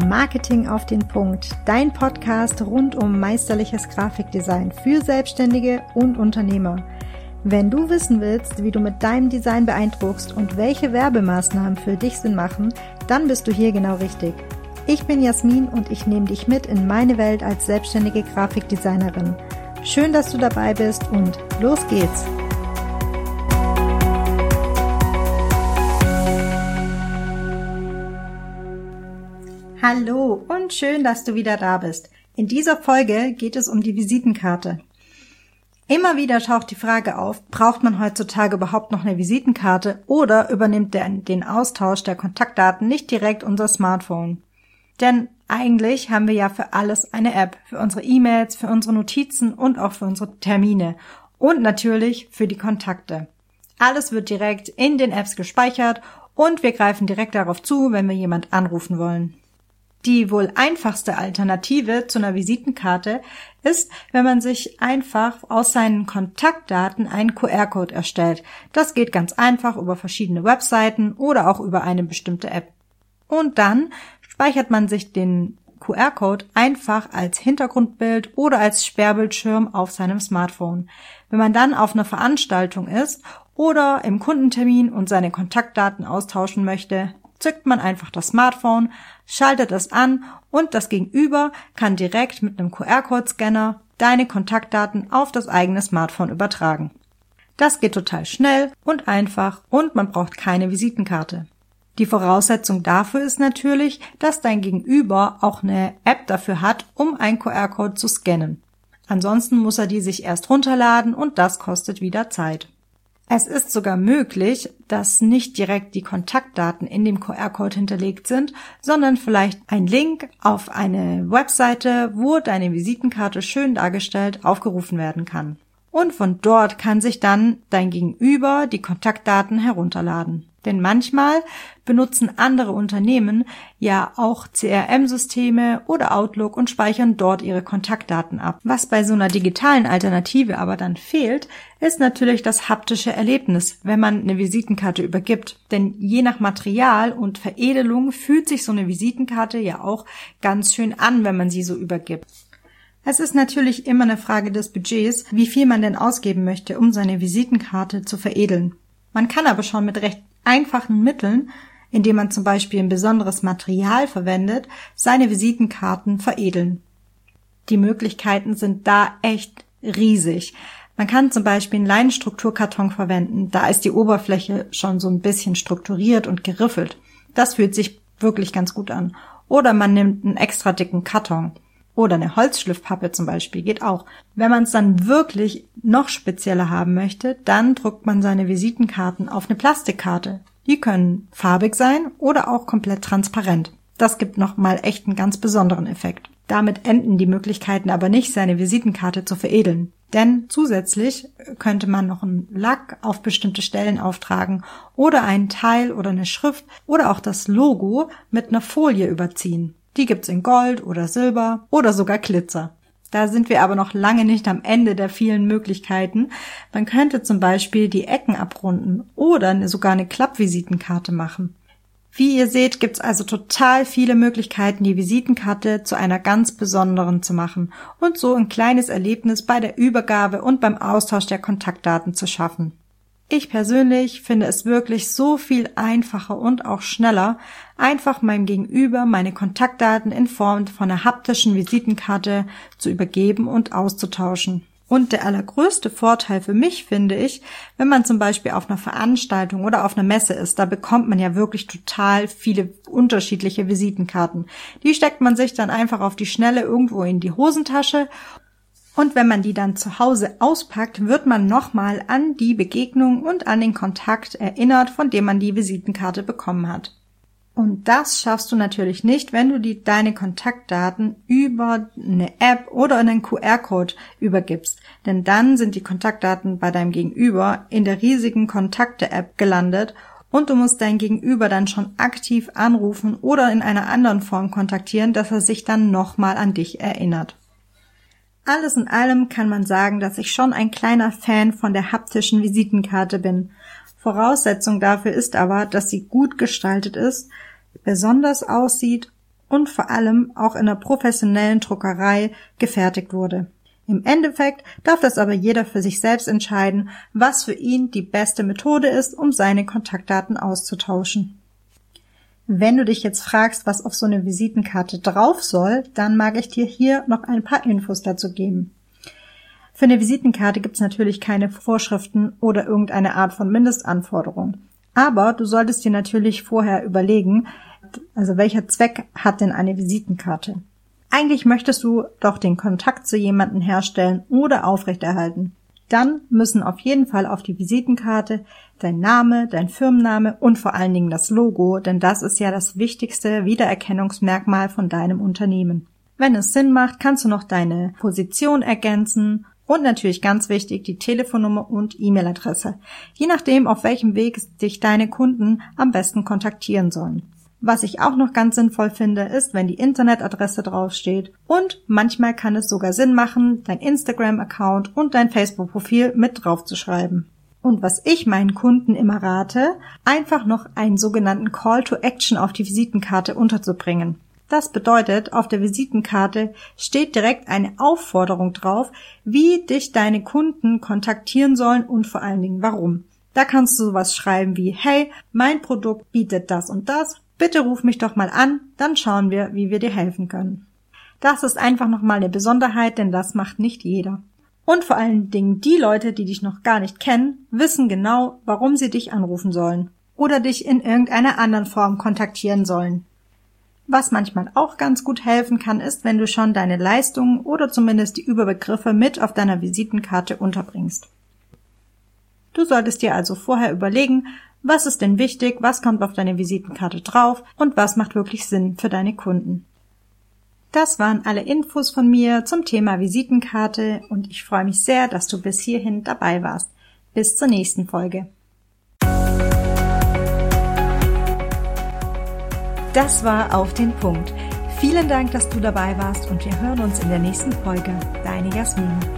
Marketing auf den Punkt, dein Podcast rund um meisterliches Grafikdesign für Selbstständige und Unternehmer. Wenn du wissen willst, wie du mit deinem Design beeindruckst und welche Werbemaßnahmen für dich Sinn machen, dann bist du hier genau richtig. Ich bin Jasmin und ich nehme dich mit in meine Welt als selbstständige Grafikdesignerin. Schön, dass du dabei bist und los geht's! Hallo und schön, dass du wieder da bist. In dieser Folge geht es um die Visitenkarte. Immer wieder taucht die Frage auf, braucht man heutzutage überhaupt noch eine Visitenkarte oder übernimmt den Austausch der Kontaktdaten nicht direkt unser Smartphone? Denn eigentlich haben wir ja für alles eine App, für unsere E-Mails, für unsere Notizen und auch für unsere Termine und natürlich für die Kontakte. Alles wird direkt in den Apps gespeichert und wir greifen direkt darauf zu, wenn wir jemand anrufen wollen. Die wohl einfachste Alternative zu einer Visitenkarte ist, wenn man sich einfach aus seinen Kontaktdaten einen QR-Code erstellt. Das geht ganz einfach über verschiedene Webseiten oder auch über eine bestimmte App. Und dann speichert man sich den QR-Code einfach als Hintergrundbild oder als Sperrbildschirm auf seinem Smartphone. Wenn man dann auf einer Veranstaltung ist oder im Kundentermin und seine Kontaktdaten austauschen möchte, zückt man einfach das Smartphone, schaltet es an und das Gegenüber kann direkt mit einem QR-Code-Scanner deine Kontaktdaten auf das eigene Smartphone übertragen. Das geht total schnell und einfach und man braucht keine Visitenkarte. Die Voraussetzung dafür ist natürlich, dass dein Gegenüber auch eine App dafür hat, um einen QR-Code zu scannen. Ansonsten muss er die sich erst runterladen und das kostet wieder Zeit. Es ist sogar möglich, dass nicht direkt die Kontaktdaten in dem QR-Code hinterlegt sind, sondern vielleicht ein Link auf eine Webseite, wo deine Visitenkarte schön dargestellt aufgerufen werden kann. Und von dort kann sich dann dein Gegenüber die Kontaktdaten herunterladen. Denn manchmal benutzen andere Unternehmen ja auch CRM-Systeme oder Outlook und speichern dort ihre Kontaktdaten ab. Was bei so einer digitalen Alternative aber dann fehlt, ist natürlich das haptische Erlebnis, wenn man eine Visitenkarte übergibt. Denn je nach Material und Veredelung fühlt sich so eine Visitenkarte ja auch ganz schön an, wenn man sie so übergibt. Es ist natürlich immer eine Frage des Budgets, wie viel man denn ausgeben möchte, um seine Visitenkarte zu veredeln. Man kann aber schon mit recht einfachen Mitteln, indem man zum Beispiel ein besonderes Material verwendet, seine Visitenkarten veredeln. Die Möglichkeiten sind da echt riesig. Man kann zum Beispiel einen Leinenstrukturkarton verwenden, da ist die Oberfläche schon so ein bisschen strukturiert und geriffelt. Das fühlt sich wirklich ganz gut an. Oder man nimmt einen extra dicken Karton. Oder eine Holzschliffpappe zum Beispiel geht auch. Wenn man es dann wirklich noch spezieller haben möchte, dann druckt man seine Visitenkarten auf eine Plastikkarte. Die können farbig sein oder auch komplett transparent. Das gibt nochmal echt einen ganz besonderen Effekt. Damit enden die Möglichkeiten aber nicht, seine Visitenkarte zu veredeln. Denn zusätzlich könnte man noch einen Lack auf bestimmte Stellen auftragen oder einen Teil oder eine Schrift oder auch das Logo mit einer Folie überziehen. Die gibt's in Gold oder Silber oder sogar Glitzer. Da sind wir aber noch lange nicht am Ende der vielen Möglichkeiten. Man könnte zum Beispiel die Ecken abrunden oder sogar eine Klappvisitenkarte machen. Wie ihr seht, gibt's also total viele Möglichkeiten, die Visitenkarte zu einer ganz besonderen zu machen und so ein kleines Erlebnis bei der Übergabe und beim Austausch der Kontaktdaten zu schaffen. Ich persönlich finde es wirklich so viel einfacher und auch schneller, einfach meinem Gegenüber meine Kontaktdaten in Form von einer haptischen Visitenkarte zu übergeben und auszutauschen. Und der allergrößte Vorteil für mich finde ich, wenn man zum Beispiel auf einer Veranstaltung oder auf einer Messe ist, da bekommt man ja wirklich total viele unterschiedliche Visitenkarten. Die steckt man sich dann einfach auf die Schnelle irgendwo in die Hosentasche. Und wenn man die dann zu Hause auspackt, wird man nochmal an die Begegnung und an den Kontakt erinnert, von dem man die Visitenkarte bekommen hat. Und das schaffst du natürlich nicht, wenn du deine Kontaktdaten über eine App oder einen QR-Code übergibst. Denn dann sind die Kontaktdaten bei deinem Gegenüber in der riesigen Kontakte-App gelandet und du musst dein Gegenüber dann schon aktiv anrufen oder in einer anderen Form kontaktieren, dass er sich dann nochmal an dich erinnert. Alles in allem kann man sagen, dass ich schon ein kleiner Fan von der haptischen Visitenkarte bin. Voraussetzung dafür ist aber, dass sie gut gestaltet ist, besonders aussieht und vor allem auch in einer professionellen Druckerei gefertigt wurde. Im Endeffekt darf das aber jeder für sich selbst entscheiden, was für ihn die beste Methode ist, um seine Kontaktdaten auszutauschen. Wenn du dich jetzt fragst, was auf so eine Visitenkarte drauf soll, dann mag ich dir hier noch ein paar Infos dazu geben. Für eine Visitenkarte gibt es natürlich keine Vorschriften oder irgendeine Art von Mindestanforderung. Aber du solltest dir natürlich vorher überlegen, also welcher Zweck hat denn eine Visitenkarte? Eigentlich möchtest du doch den Kontakt zu jemandem herstellen oder aufrechterhalten. Dann müssen auf jeden Fall auf die Visitenkarte dein Name, dein Firmenname und vor allen Dingen das Logo, denn das ist ja das wichtigste Wiedererkennungsmerkmal von deinem Unternehmen. Wenn es Sinn macht, kannst du noch deine Position ergänzen und natürlich ganz wichtig die Telefonnummer und E-Mail-Adresse, je nachdem, auf welchem Weg dich deine Kunden am besten kontaktieren sollen. Was ich auch noch ganz sinnvoll finde, ist, wenn die Internetadresse draufsteht und manchmal kann es sogar Sinn machen, dein Instagram-Account und dein Facebook-Profil mit draufzuschreiben. Und was ich meinen Kunden immer rate, einfach noch einen sogenannten Call to Action auf die Visitenkarte unterzubringen. Das bedeutet, auf der Visitenkarte steht direkt eine Aufforderung drauf, wie dich deine Kunden kontaktieren sollen und vor allen Dingen warum. Da kannst du sowas schreiben wie, hey, mein Produkt bietet das und das, bitte ruf mich doch mal an, dann schauen wir, wie wir dir helfen können. Das ist einfach nochmal eine Besonderheit, denn das macht nicht jeder. Und vor allen Dingen die Leute, die dich noch gar nicht kennen, wissen genau, warum sie dich anrufen sollen oder dich in irgendeiner anderen Form kontaktieren sollen. Was manchmal auch ganz gut helfen kann, ist, wenn du schon deine Leistungen oder zumindest die Überbegriffe mit auf deiner Visitenkarte unterbringst. Du solltest dir also vorher überlegen, was ist denn wichtig, was kommt auf deine Visitenkarte drauf und was macht wirklich Sinn für deine Kunden. Das waren alle Infos von mir zum Thema Visitenkarte und ich freue mich sehr, dass du bis hierhin dabei warst. Bis zur nächsten Folge. Das war Auf den Punkt. Vielen Dank, dass du dabei warst und wir hören uns in der nächsten Folge. Deine Jasmin.